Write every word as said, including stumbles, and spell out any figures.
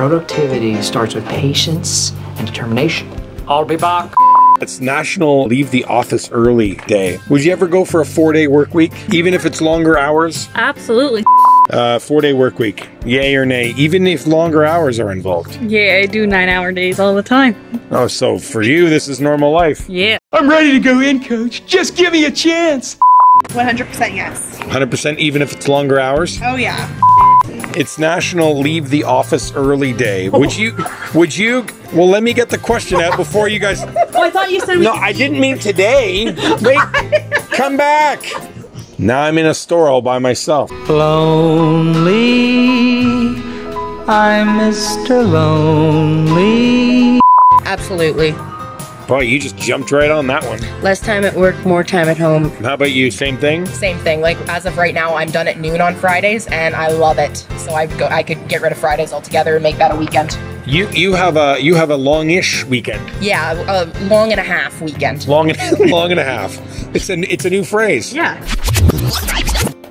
Productivity starts with patience and determination. I'll be back. It's National Leave the Office Early Day. Would you ever go for a four-day work week, even if it's longer hours? Absolutely. Uh, four-day work week, yay or nay, even if longer hours are involved? Yeah, I do nine-hour days all the time. Oh, so for you, this is normal life. Yeah. I'm ready to go in, coach. Just give me a chance. one hundred percent yes. one hundred percent even if it's longer hours? Oh yeah. It's National Leave the Office Early Day. Would you, would you, well, let me get the question out before you guys. Oh, I thought you said we No, I didn't mean today. Wait, come back. Now I'm in a store all by myself. Lonely, I'm Mister Lonely. Absolutely. Boy, you just jumped right on that one. Less time at work, more time at home. How about you? Same thing? Same thing. Like as of right now, I'm done at noon on Fridays, and I love it. So I go, I could get rid of Fridays altogether and make that a weekend. You you have a you have a long-ish weekend. Yeah, a long and a half weekend. Long and long and a half. It's a it's a new phrase. Yeah.